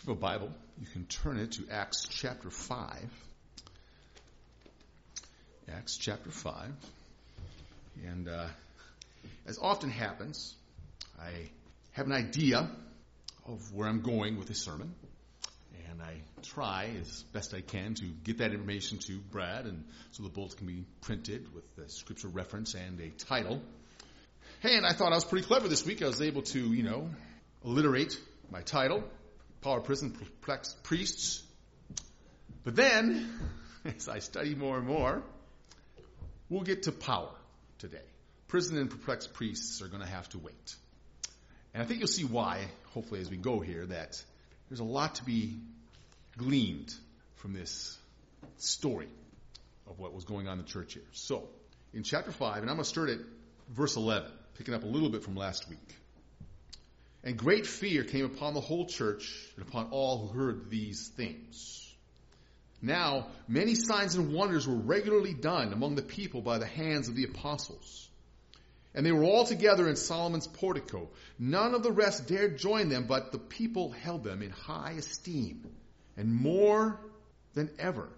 have a Bible, you can turn it to Acts chapter 5. Acts chapter 5. And as often happens, I have an idea of where I'm going with this sermon. And I try as best I can to get that information to Brad, and so the bulletin can be printed with the scripture reference and a title. And I thought I was pretty clever this week. I was able to, alliterate my title, Power, Prison, Perplexed Priests. But then, as I study more and more, we'll get to power today. Prison and perplexed priests are going to have to wait. And I think you'll see why, hopefully as we go here, that there's a lot to be gleaned from this story of what was going on in the church here. So, in chapter 5, and I'm going to start at verse 11, picking up a little bit from last week. And great fear came upon the whole church and upon all who heard these things. Now, many signs and wonders were regularly done among the people by the hands of the apostles. And they were all together in Solomon's portico. None of the rest dared join them, but the people held them in high esteem. And more than ever,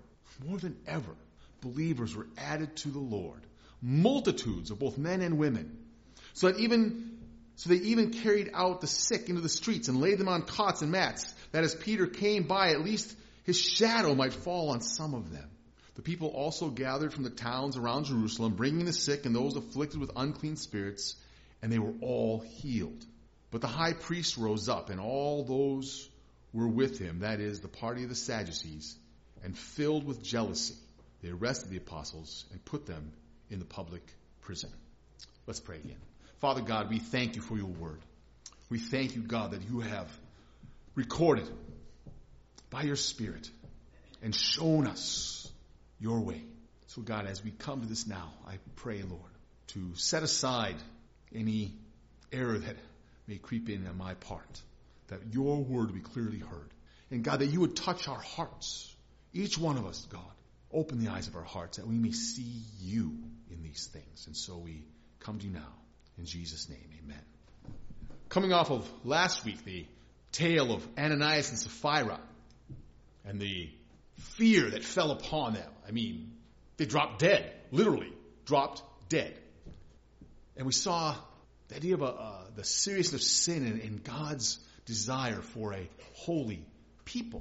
believers were added to the Lord. Multitudes of both men and women. So they even carried out the sick into the streets and laid them on cots and mats, that as Peter came by, at least his shadow might fall on some of them. The people also gathered from the towns around Jerusalem, bringing the sick and those afflicted with unclean spirits, and they were all healed. But the high priest rose up, and all those were with him, that is, the party of the Sadducees, and filled with jealousy, they arrested the apostles and put them in the public prison. Let's pray again. Father God, we thank you for your word. We thank you, God, that you have recorded by your Spirit and shown us your way. So God, as we come to this now, I pray, Lord, to set aside any error that may creep in on my part, that your word would be clearly heard. And God, that you would touch our hearts, each one of us, God. Open the eyes of our hearts that we may see you in these things. And so we come to you now. In Jesus' name, amen. Coming off of last week, the tale of Ananias and Sapphira and the fear that fell upon them. I mean, they dropped dead, literally dropped dead. And we saw the idea of the seriousness of sin and God's desire for a holy people.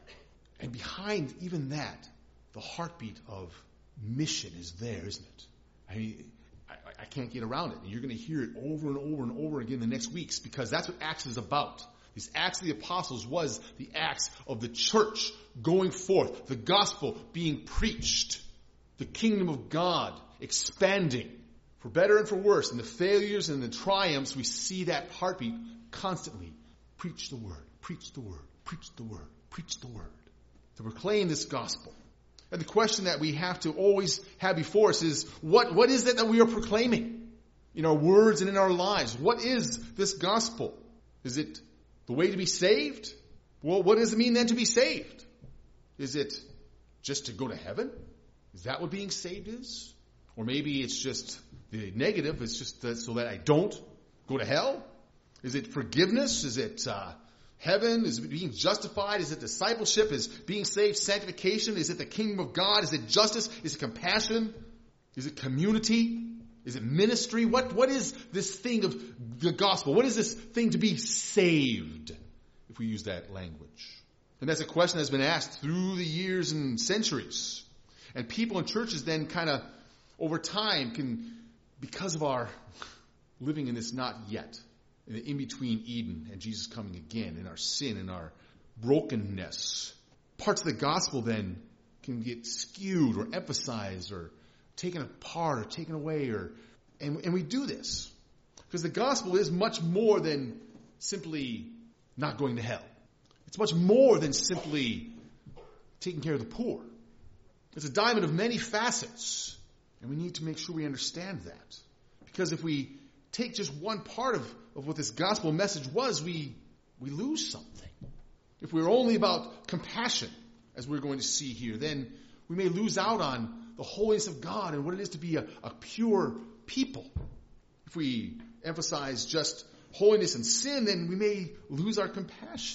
And behind even that, the heartbeat of mission is there, isn't it? I mean, I can't get around it. And you're going to hear it over and over and over again in the next weeks, because that's what Acts is about. These Acts of the Apostles was the Acts of the church going forth, the gospel being preached, the kingdom of God expanding, for better and for worse. In the failures and the triumphs, we see that heartbeat constantly. Preach the word, preach the word, preach the word, preach the word. To proclaim this gospel. And the question that we have to always have before us is, what is it that we are proclaiming in our words and in our lives? What is this gospel? Is it the way to be saved? Well, what does it mean then to be saved? Is it just to go to heaven? Is that what being saved is? Or maybe it's just the negative, it's just so that I don't go to hell? Is it forgiveness? Is it heaven? Is it being justified? Is it discipleship? Is being saved sanctification? Is it the kingdom of God? Is it justice? Is it compassion? Is it community? Is it ministry? What is this thing of the gospel? What is this thing to be saved, if we use that language? And that's a question that's been asked through the years and centuries. And people in churches then kind of, over time, can, because of our living in this not yet, in the in-between Eden and Jesus coming again, in our sin and our brokenness, parts of the gospel then can get skewed or emphasized or taken apart or taken away. And we do this because the gospel is much more than simply not going to hell. It's much more than simply taking care of the poor. It's a diamond of many facets, and we need to make sure we understand that. Because if we take just one part of what this gospel message was, we lose something. If we're only about compassion, as we're going to see here, then we may lose out on the holiness of God and what it is to be a pure people. If we emphasize just holiness and sin, then we may lose our compassion.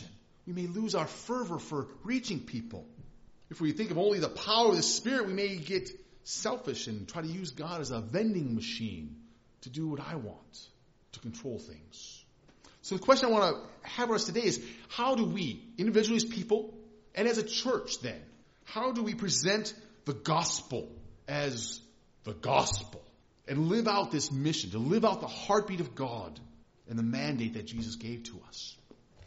we may lose our fervor for reaching people. If we think of only the power of the Spirit, we may get selfish and try to use God as a vending machine to do what I want, to control things. So the question I want to have for us today is, how do we, individually as people, and as a church then, how do we present the gospel as the gospel and live out this mission, to live out the heartbeat of God and the mandate that Jesus gave to us?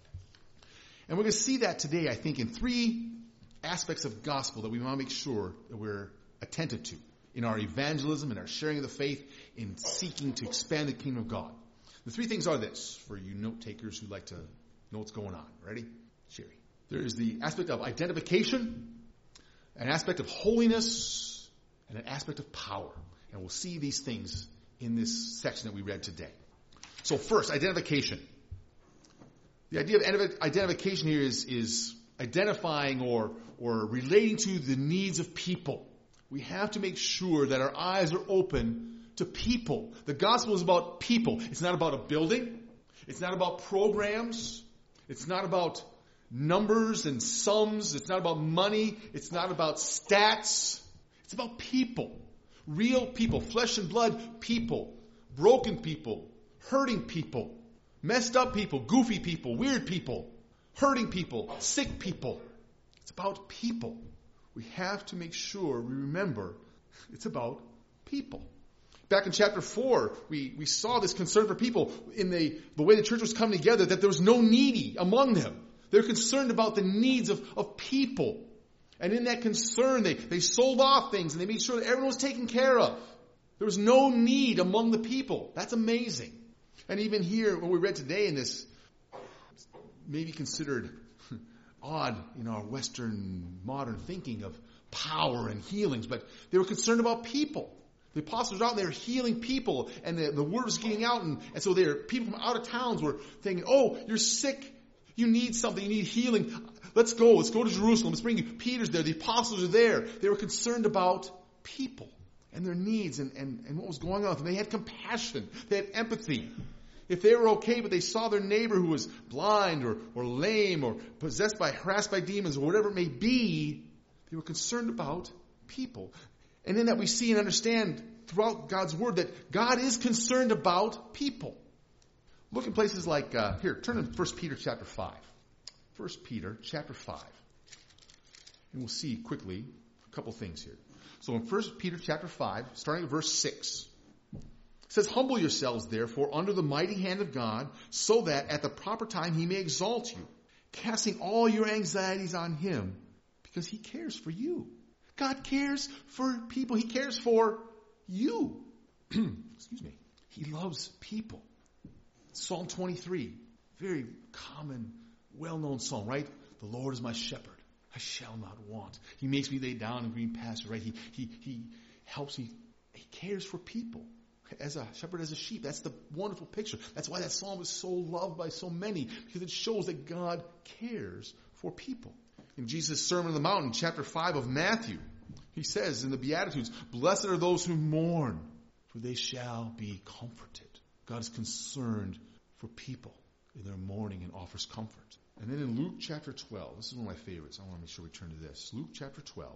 And we're going to see that today, I think, in three aspects of gospel that we want to make sure that we're attentive to in our evangelism, in our sharing of the faith, in seeking to expand the kingdom of God. The three things are this, for you note takers who like to know what's going on. Ready? Sherry. There is the aspect of identification, an aspect of holiness, and an aspect of power. And we'll see these things in this section that we read today. So first, identification. The idea of identification here is identifying or relating to the needs of people. We have to make sure that our eyes are open to people. The gospel is about people. It's not about a building. It's not about programs. It's not about numbers and sums. It's not about money. It's not about stats. It's about people. Real people. Flesh and blood people. Broken people. Hurting people. Messed up people. Goofy people. Weird people. Hurting people. Sick people. It's about people. We have to make sure we remember it's about people. Back in chapter 4, we saw this concern for people in the way the church was coming together, that there was no needy among them. They're concerned about the needs of people. And in that concern, they sold off things and they made sure that everyone was taken care of. There was no need among the people. That's amazing. And even here, what we read today in this, may be considered odd in our Western modern thinking of power and healings, but they were concerned about people. The apostles were out there healing people, and the word was getting out, and so people from out of towns were thinking, oh, you're sick, you need something, you need healing, let's go to Jerusalem, let's bring you. Peter's there, the apostles are there. They were concerned about people and their needs and what was going on with them. They had compassion, they had empathy. If they were okay, but they saw their neighbor who was blind or lame or harassed by demons or whatever it may be, they were concerned about people. And in that we see and understand throughout God's Word that God is concerned about people. Look at places like, here, turn to 1 Peter chapter 5. 1 Peter chapter 5. And we'll see quickly a couple things here. So in 1 Peter chapter 5, starting at verse 6, it says, humble yourselves, therefore, under the mighty hand of God, so that at the proper time he may exalt you, casting all your anxieties on him, because he cares for you. God cares for people. He cares for you. Excuse me. He loves people. Psalm 23, very common, well-known psalm, right? The Lord is my shepherd. I shall not want. He makes me lay down in green pastures, right? He helps me. He cares for people. As a shepherd, as a sheep. That's the wonderful picture. That's why that psalm is so loved by so many, because it shows that God cares for people. In Jesus' Sermon on the Mount, chapter 5 of Matthew, he says in the Beatitudes, blessed are those who mourn, for they shall be comforted. God is concerned for people in their mourning and offers comfort. And then in Luke chapter 12, this is one of my favorites. I want to make sure we turn to this. Luke chapter 12,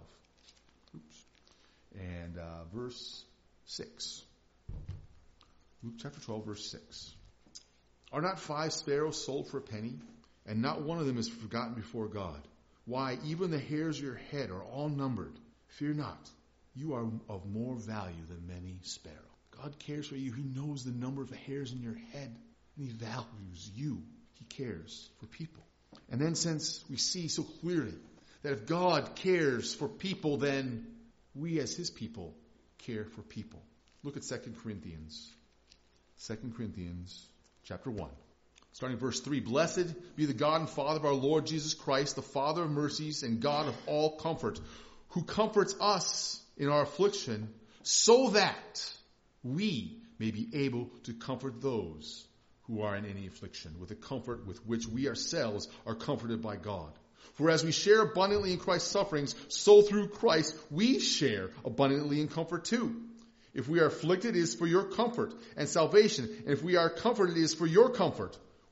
and verse 6. Luke chapter 12, verse 6. Are not 5 sparrows sold for a penny, and not one of them is forgotten before God? Why, even the hairs of your head are all numbered. Fear not, you are of more value than many sparrows. God cares for you. He knows the number of the hairs in your head, and he values you. He cares for people. And then since we see so clearly that if God cares for people, then we as his people care for people. Look at 2 Corinthians. 2 Corinthians chapter 1. Starting verse 3, blessed be the God and Father of our Lord Jesus Christ, the Father of mercies and God of all comfort, who comforts us in our affliction, so that we may be able to comfort those who are in any affliction, with the comfort with which we ourselves are comforted by God. For as we share abundantly in Christ's sufferings, so through Christ we share abundantly in comfort too. If we are afflicted, it is for your comfort and salvation, and if we are comforted, it is for your comfort,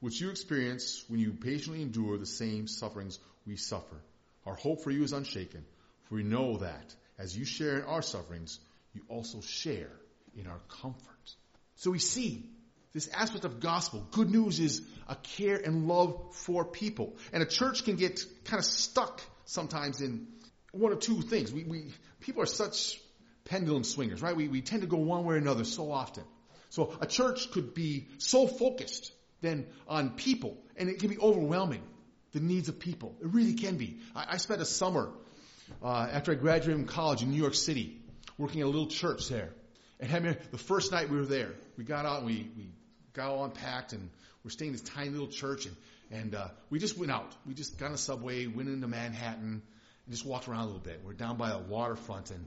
which you experience when you patiently endure the same sufferings we suffer. Our hope for you is unshaken, for we know that as you share in our sufferings, you also share in our comfort. So we see this aspect of gospel. Good news is a care and love for people. And a church can get kind of stuck sometimes in one of two things. People are such pendulum swingers, right? We tend to go one way or another so often. So a church could be so focused then on people, and it can be overwhelming, the needs of people. It really can be. I spent a summer after I graduated from college in New York City, working at a little church there. And the first night we were there, we got out and we got all unpacked, and we're staying in this tiny little church, and we just went out. We just got on a subway, went into Manhattan, and just walked around a little bit. We're down by a waterfront and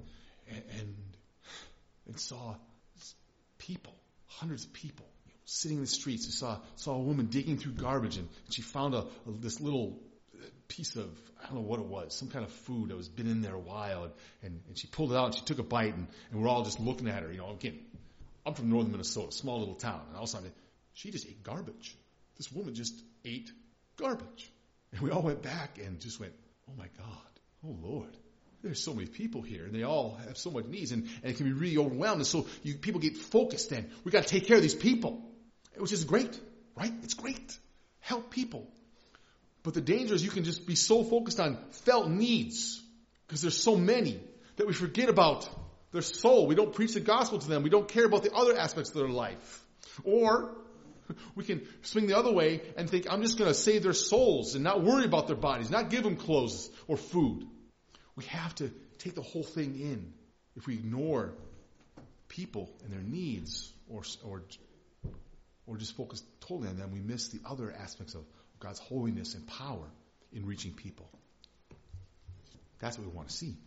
saw people, hundreds of people, sitting in the streets. We saw a woman digging through garbage, and she found this little piece of, I don't know what it was, some kind of food that was been in there a while, and she pulled it out and she took a bite, and we're all just looking at her. Again, I'm from northern Minnesota, small little town, and all of a sudden she just ate garbage. This woman just ate garbage. And we all went back and just went, oh my God, oh Lord, there's so many people here, and they all have so much needs, and it can be really overwhelmed. And so people get focused then. We got to take care of these people, which is great, right? It's great. Help people. But the danger is you can just be so focused on felt needs, because there's so many, that we forget about their soul. We don't preach the gospel to them. We don't care about the other aspects of their life. Or we can swing the other way and think, I'm just going to save their souls and not worry about their bodies, not give them clothes or food. We have to take the whole thing in. If we ignore people and their needs or just focus totally on them, we miss the other aspects of God's holiness and power in reaching people. That's what we want to see.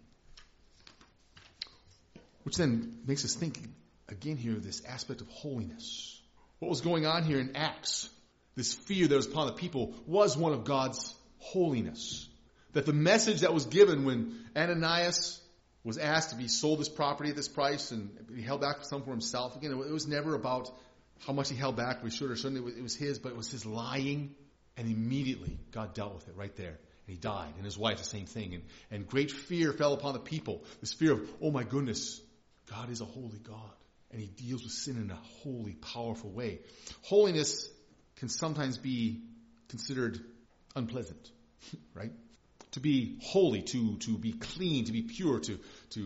Which then makes us think again here of this aspect of holiness. What was going on here in Acts, this fear that was upon the people, was one of God's holiness. That the message that was given when Ananias was asked if he sold his property at this price and he held back some for himself. Again, it was never about how much he held back, we should or shouldn't. It was his, but it was his lying. And immediately God dealt with it right there. And he died. And his wife, the same thing. And great fear fell upon the people. This fear of, oh my goodness, God is a holy God. And he deals with sin in a holy, powerful way. Holiness can sometimes be considered unpleasant, right? To be holy, to be clean, to be pure, to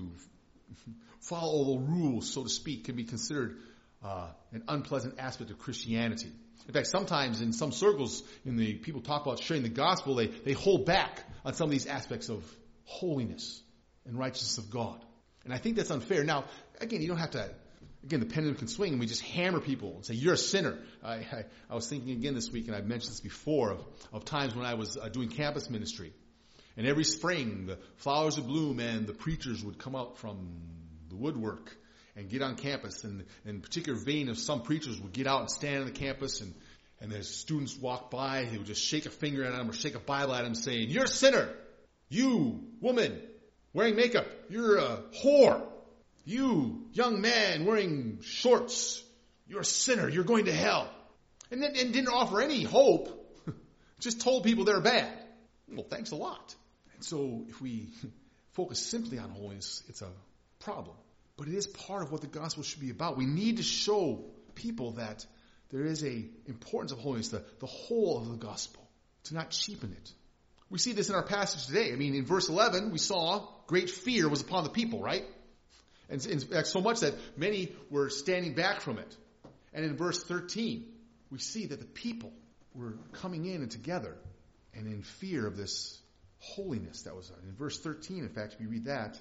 follow all the rules, so to speak, can be considered an unpleasant aspect of Christianity. In fact, sometimes in some circles, people talk about sharing the gospel, they hold back on some of these aspects of holiness and righteousness of God. And I think that's unfair. Now, again, you don't have to, the pendulum can swing and we just hammer people and say, you're a sinner. I was thinking again this week, and I've mentioned this before, of times when I was doing campus ministry. And every spring, the flowers would bloom and the preachers would come out from the woodwork and get on campus. And in particular vein of some preachers would get out and stand on the campus, and as students walked by, they would just shake a finger at them or shake a Bible at them saying, you're a sinner. You, woman, wearing makeup, you're a whore. You, young man, wearing shorts, you're a sinner. You're going to hell. And didn't offer any hope. Just told people they're bad. Well, thanks a lot. And so if we focus simply on holiness, it's a problem. But it is part of what the gospel should be about. We need to show people that there is a importance of holiness, the whole of the gospel, to not cheapen it. We see this in our passage today. In verse 11, we saw great fear was upon the people, right? And in fact, so much that many were standing back from it. And in verse 13, we see that the people were coming in and together and in fear of this holiness that was in verse 13. In fact, if you read that,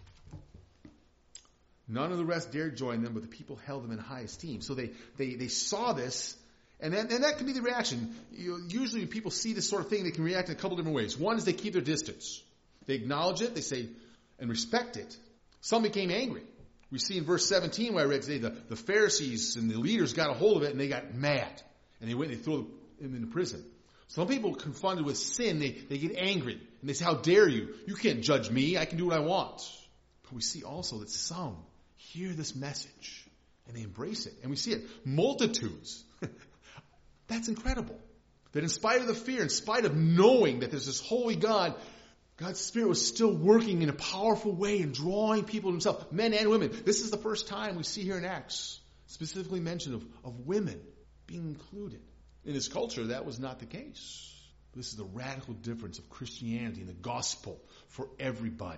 none of the rest dared join them, but the people held them in high esteem. So they saw this, and that can be the reaction. Usually when people see this sort of thing, they can react in a couple different ways. One is they keep their distance. They acknowledge it, they say, and respect it. Some became angry. We see in verse 17 where I read today, the Pharisees and the leaders got a hold of it and they got mad. And they went and they threw him into prison. Some people confronted with sin, they get angry. And they say, how dare you? You can't judge me. I can do what I want. But we see also that some hear this message and they embrace it. And we see it. Multitudes. That's incredible. That in spite of the fear, in spite of knowing that there's this holy God, God's Spirit was still working in a powerful way and drawing people to himself, men and women. This is the first time we see here in Acts specifically mention of women being included. In this culture, that was not the case. This is the radical difference of Christianity and the gospel for everybody.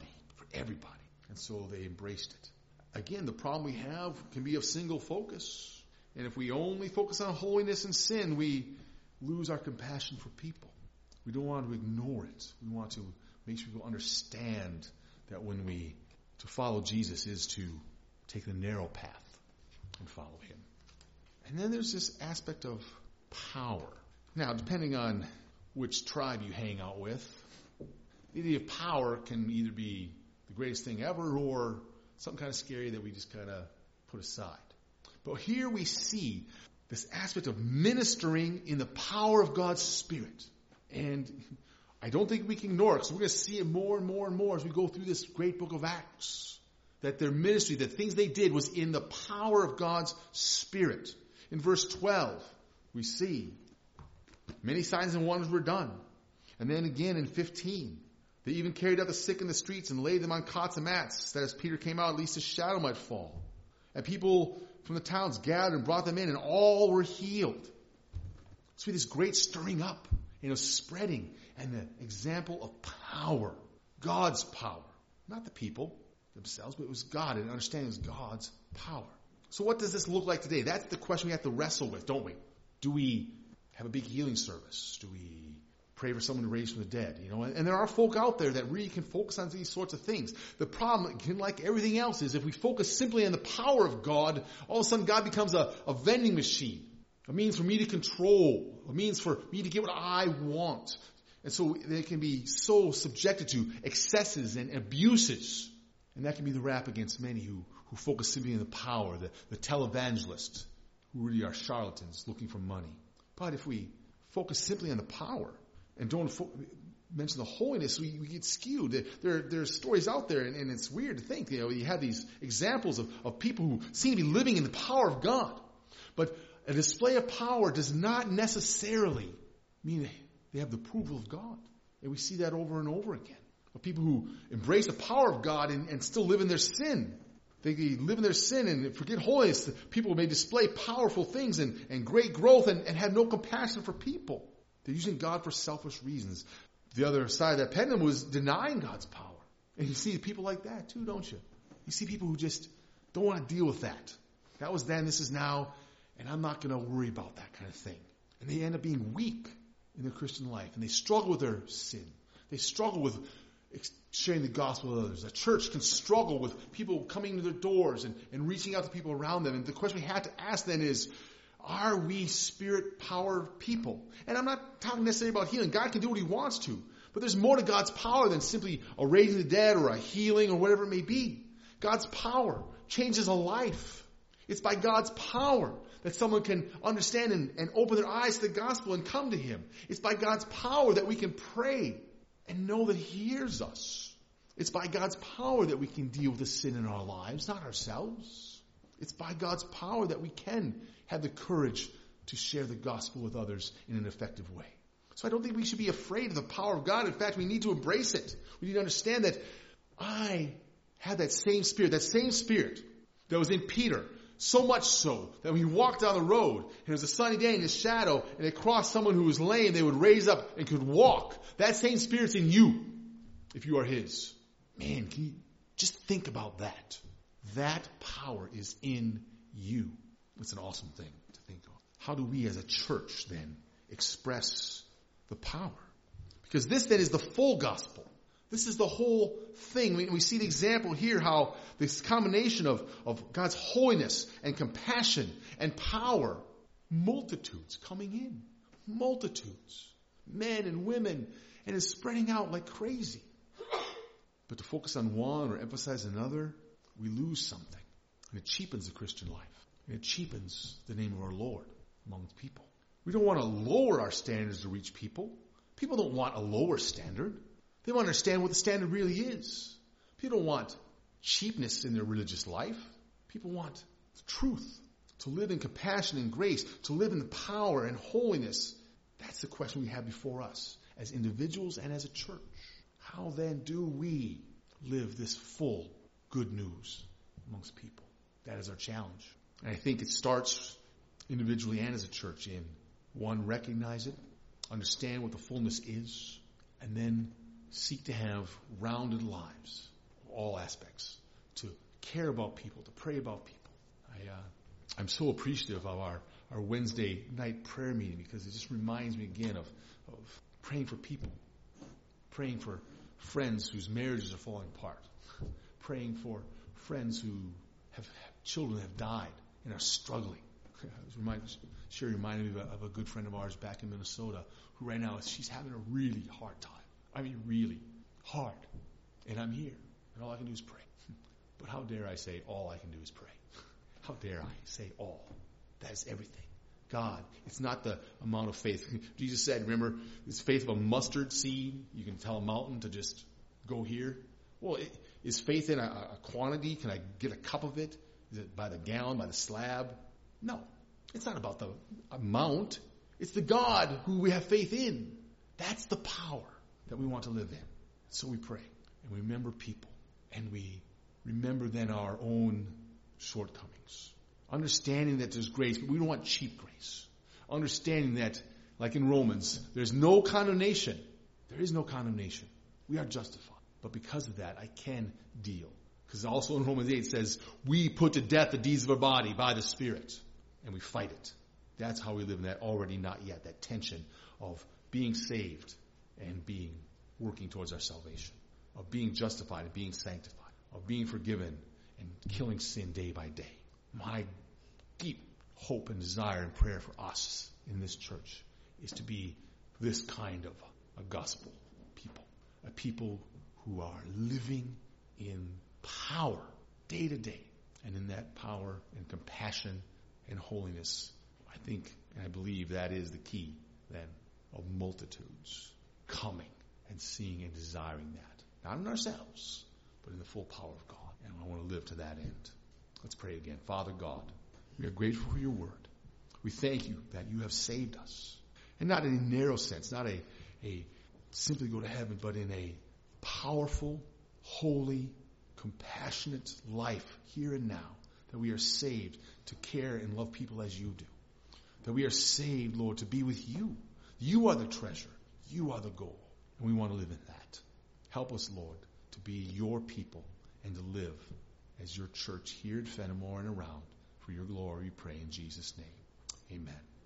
And so they embraced it. Again, the problem we have can be of single focus. And if we only focus on holiness and sin, we lose our compassion for people. We don't want to ignore it. We want to make sure people understand that to follow Jesus is to take the narrow path and follow him. And then there's this aspect of power. Now, depending on which tribe you hang out with, the idea of power can either be the greatest thing ever or something kind of scary that we just kind of put aside. But here we see this aspect of ministering in the power of God's Spirit. And I don't think we can ignore it, because we're going to see it more and more and more as we go through this great book of Acts. That their ministry, the things they did, was in the power of God's Spirit. In verse 12, we see many signs and wonders were done. And then again in 15, they even carried out the sick in the streets and laid them on cots and mats, that as Peter came out, at least his shadow might fall. And people from the towns gathered and brought them in, and all were healed. So this great stirring up, spreading, and the example of power, God's power, not the people themselves, but it was God, and understanding it was God's power. So what does this look like today? That's the question we have to wrestle with, don't we? Do we have a big healing service? Do we pray for someone to raise from the dead? And there are folk out there that really can focus on these sorts of things. The problem, again, like everything else, is if we focus simply on the power of God, all of a sudden God becomes a vending machine, a means for me to control, a means for me to get what I want. And so they can be so subjected to excesses and abuses. And that can be the rap against many who focus simply on the power, the televangelists, who really are charlatans looking for money. But if we focus simply on the power and don't mention the holiness, we get skewed. There's stories out there, and it's weird to think. You have these examples of people who seem to be living in the power of God. But a display of power does not necessarily mean they have the approval of God. And we see that over and over again. Of people who embrace the power of God and still live in their sin. They live in their sin and forget holiness. People may display powerful things and great growth and have no compassion for people. They're using God for selfish reasons. The other side of that pendulum was denying God's power. And you see people like that too, don't you? You see people who just don't want to deal with that. That was then, this is now, and I'm not going to worry about that kind of thing. And they end up being weak in their Christian life. And they struggle with their sin. They struggle with sharing the gospel with others. A church can struggle with people coming to their doors and reaching out to people around them. And the question we have to ask then is, are we Spirit-powered people? And I'm not talking necessarily about healing. God can do what he wants to. But there's more to God's power than simply a raising the dead or a healing or whatever it may be. God's power changes a life. It's by God's power that someone can understand and open their eyes to the gospel and come to him. It's by God's power that we can pray and know that he hears us. It's by God's power that we can deal with the sin in our lives, not ourselves. It's by God's power that we can have the courage to share the gospel with others in an effective way. So I don't think we should be afraid of the power of God. In fact, we need to embrace it. We need to understand that I have that same spirit that was in Peter. So much so that when he walked down the road and it was a sunny day in his shadow and they crossed someone who was lame, they would raise up and could walk. That same spirit's in you if you are his. Man, can you just think about that? That power is in you. It's an awesome thing to think of. How do we as a church then express the power? Because this then is the full gospel. This is the whole thing. We see the example here how this combination of God's holiness and compassion and power, multitudes coming in. Multitudes. Men and women. And it's spreading out like crazy. But to focus on one or emphasize another, we lose something. And it cheapens the Christian life. And it cheapens the name of our Lord among people. We don't want to lower our standards to reach people. People don't want a lower standard. They want to understand what the standard really is. People don't want cheapness in their religious life. People want the truth. To live in compassion and grace. To live in the power and holiness That's the question we have before us as individuals and as a church. How then do we live this full good news amongst people? That is our challenge. And I think it starts individually and as a church in, one, recognize it, understand what the fullness is, and then seek to have rounded lives, all aspects, to care about people, to pray about people. I'm so appreciative of our Wednesday night prayer meeting because it just reminds me again of praying for people, praying for friends whose marriages are falling apart, praying for friends who have children have died and are struggling. Sherry reminded me of a good friend of ours back in Minnesota who right now she's having a really hard time. I mean, really hard. And I'm here, and all I can do is pray. But how dare I say all I can do is pray? How dare I say all? That is everything. God, it's not the amount of faith. Jesus said, remember, it's faith of a mustard seed. You can tell a mountain to just go here. Well, is faith in a quantity? Can I get a cup of it? Is it by the gallon, by the slab? No. It's not about the amount. It's the God who we have faith in. That's the power that we want to live in. So we pray and we remember people and we remember then our own shortcomings. Understanding that there's grace, but we don't want cheap grace. Understanding that, like in Romans, there's no condemnation. There is no condemnation. We are justified. But because of that, I can deal. Because also in Romans 8 it says, we put to death the deeds of our body by the Spirit. And we fight it. That's how we live in that already not yet. That tension of being saved and working towards our salvation. Of being justified and being sanctified. Of being forgiven and killing sin day by day. My deep hope and desire and prayer for us in this church is to be this kind of a gospel people. A people who are living in power day to day. And in that power and compassion and holiness, I think and I believe that is the key then of multitudes coming and seeing and desiring that. Not in ourselves, but in the full power of God. And I want to live to that end. Let's pray again. Father God, we are grateful for your word. We thank you that you have saved us. And not in a narrow sense, not a simply go to heaven, but in a powerful, holy, compassionate life here and now. That we are saved to care and love people as you do. That we are saved, Lord, to be with you. You are the treasure. You are the goal. And we want to live in that. Help us, Lord, to be your people and to live as your church here at Fenimore and around. For your glory, we pray in Jesus' name. Amen.